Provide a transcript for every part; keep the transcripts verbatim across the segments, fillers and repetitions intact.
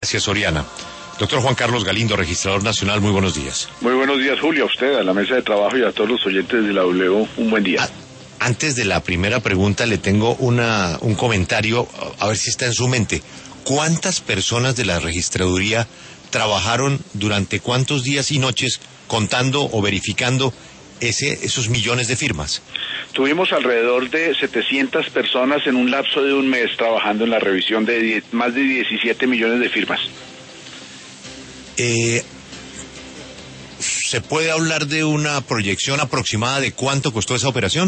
Gracias, Oriana. Doctor Juan Carlos Galindo, registrador nacional, muy buenos días. Muy buenos días, Julio, a usted, a la mesa de trabajo y a todos los oyentes de la W, un buen día. A, antes de la primera pregunta, le tengo una, un comentario, a ver si está en su mente. ¿Cuántas personas de la registraduría trabajaron durante cuántos días y noches contando o verificando ese, esos millones de firmas? Tuvimos alrededor de setecientas personas en un lapso de un mes trabajando en la revisión de diez, más de diecisiete millones de firmas. Eh, ¿Se puede hablar de una proyección aproximada de cuánto costó esa operación?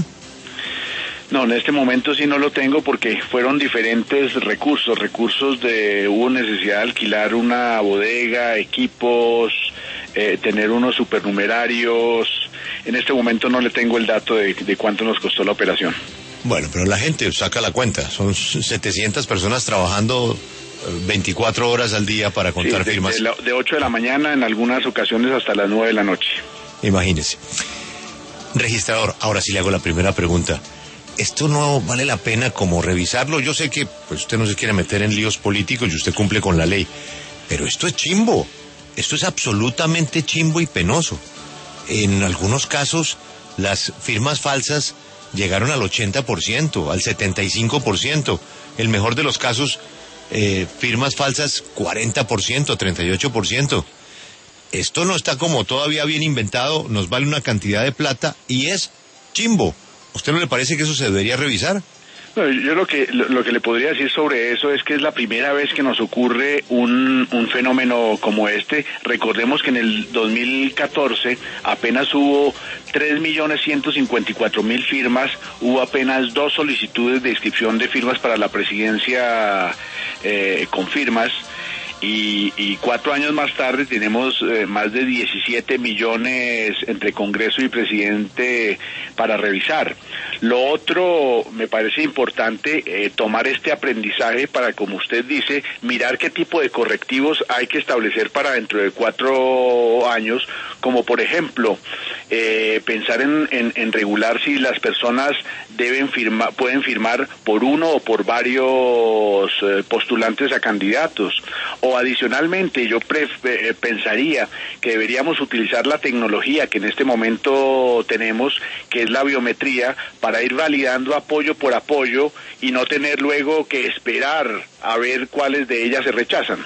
No, en este momento sí no lo tengo porque fueron diferentes recursos, recursos de, hubo necesidad de alquilar una bodega, equipos, eh, tener unos supernumerarios. En este momento no le tengo el dato de, de cuánto nos costó la operación. Bueno, pero la gente saca la cuenta, son setecientas personas trabajando veinticuatro horas al día para contar sí, de, firmas. De, la, de ocho de la mañana, en algunas ocasiones hasta las nueve de la noche. Imagínese. Registrador, ahora sí le hago la primera pregunta. ¿Esto no vale la pena como revisarlo? Yo sé que pues, usted no se quiere meter en líos políticos y usted cumple con la ley, pero esto es chimbo. Esto es absolutamente chimbo y penoso. En algunos casos, las firmas falsas llegaron al ochenta por ciento, al setenta y cinco por ciento. El mejor de los casos, eh, firmas falsas cuarenta por ciento, treinta y ocho por ciento. Esto no está como todavía bien inventado, nos vale una cantidad de plata y es chimbo. ¿Usted no le parece que eso se debería revisar? No, yo lo que lo, lo que le podría decir sobre eso es que es la primera vez que nos ocurre un, un fenómeno como este. Recordemos que en el dos mil catorce apenas hubo tres millones ciento cincuenta y cuatro mil firmas, hubo apenas dos solicitudes de inscripción de firmas para la presidencia eh, con firmas. Y, y cuatro años más tarde tenemos eh, más de diecisiete millones entre Congreso y Presidente para revisar. Lo otro, me parece importante eh, tomar este aprendizaje para, como usted dice, mirar qué tipo de correctivos hay que establecer para dentro de cuatro años, como por ejemplo, eh, pensar en, en, en regular si las personas deben firmar, pueden firmar por uno o por varios eh, postulantes a candidatos. O adicionalmente, yo pre- eh, pensaría que deberíamos utilizar la tecnología que en este momento tenemos, que es la biometría, para ir validando apoyo por apoyo y no tener luego que esperar a ver cuáles de ellas se rechazan.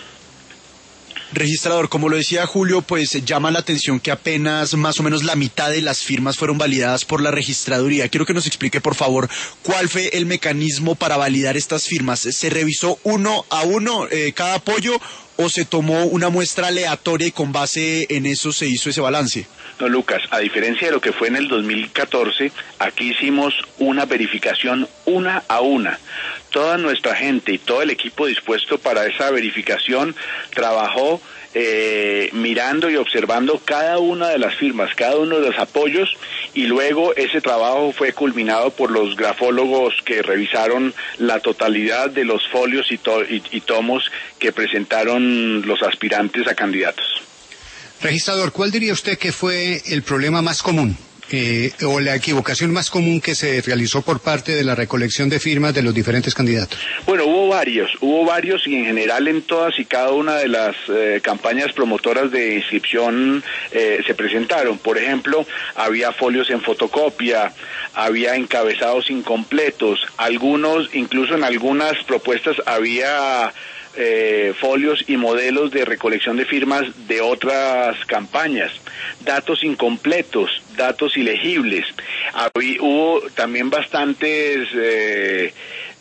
Registrador, como lo decía Julio, pues llama la atención que apenas más o menos la mitad de las firmas fueron validadas por la registraduría. Quiero que nos explique, por favor, cuál fue el mecanismo para validar estas firmas. ¿Se revisó uno a uno eh, cada apoyo o se tomó una muestra aleatoria y con base en eso se hizo ese balance? No, Lucas, a diferencia de lo que fue en el dos mil catorce, aquí hicimos una verificación una a una. Toda nuestra gente y todo el equipo dispuesto para esa verificación trabajó eh, mirando y observando cada una de las firmas, cada uno de los apoyos, y luego ese trabajo fue culminado por los grafólogos que revisaron la totalidad de los folios y, to- y, y tomos que presentaron los aspirantes a candidatos. Registrador, ¿cuál diría usted que fue el problema más común eh, o la equivocación más común que se realizó por parte de la recolección de firmas de los diferentes candidatos? Bueno, hubo varios, hubo varios y en general en todas y cada una de las eh, campañas promotoras de inscripción eh, se presentaron. Por ejemplo, había folios en fotocopia, había encabezados incompletos, algunos, incluso en algunas propuestas había Eh, folios y modelos de recolección de firmas de otras campañas, datos incompletos, datos ilegibles. Habí, hubo también bastantes eh,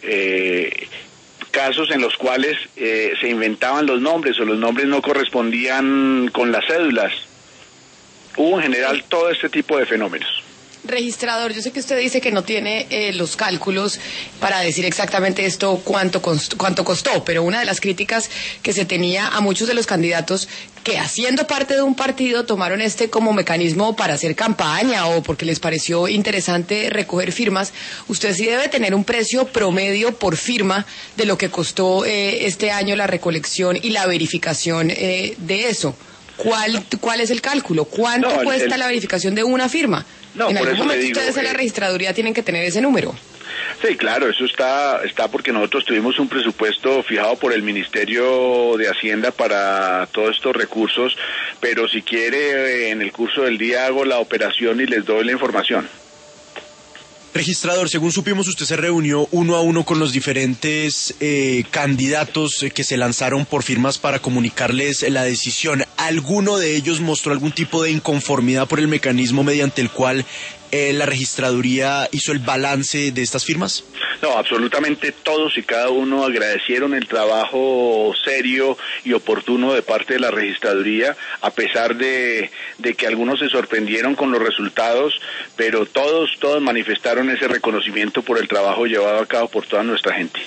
eh, casos en los cuales eh, se inventaban los nombres o los nombres no correspondían con las cédulas. Hubo en general todo este tipo de fenómenos. Registrador, yo sé que usted dice que no tiene eh, los cálculos para decir exactamente esto cuánto costó, cuánto costó, pero una de las críticas que se tenía a muchos de los candidatos que haciendo parte de un partido tomaron este como mecanismo para hacer campaña o porque les pareció interesante recoger firmas, usted sí debe tener un precio promedio por firma de lo que costó eh, este año la recolección y la verificación eh, de eso. ¿Cuál, ¿Cuál es el cálculo? ¿Cuánto no, cuesta el... la verificación de una firma? No, en por algún eso momento le digo, ustedes en la registraduría tienen que tener ese número. Sí, claro, eso está, está porque nosotros tuvimos un presupuesto fijado por el Ministerio de Hacienda para todos estos recursos, pero si quiere, en el curso del día hago la operación y les doy la información. Registrador, según supimos, usted se reunió uno a uno con los diferentes eh, candidatos que se lanzaron por firmas para comunicarles la decisión. ¿Alguno de ellos mostró algún tipo de inconformidad por el mecanismo mediante el cual eh, la registraduría hizo el balance de estas firmas? No, absolutamente todos y cada uno agradecieron el trabajo serio y oportuno de parte de la registraduría, a pesar de, de que algunos se sorprendieron con los resultados, pero todos, todos manifestaron ese reconocimiento por el trabajo llevado a cabo por toda nuestra gente.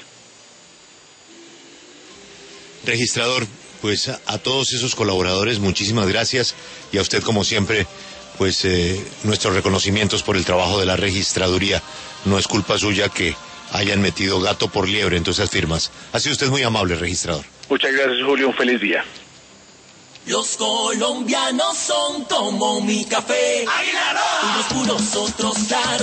Registrador, pues a, a todos esos colaboradores, muchísimas gracias, y a usted, como siempre, pues eh, nuestros reconocimientos por el trabajo de la registraduría. No es culpa suya que hayan metido gato por liebre en todas esas firmas. Ha sido usted muy amable, registrador. Muchas gracias, Julio, un feliz día. Los colombianos son como mi café, unos puros, otros claros.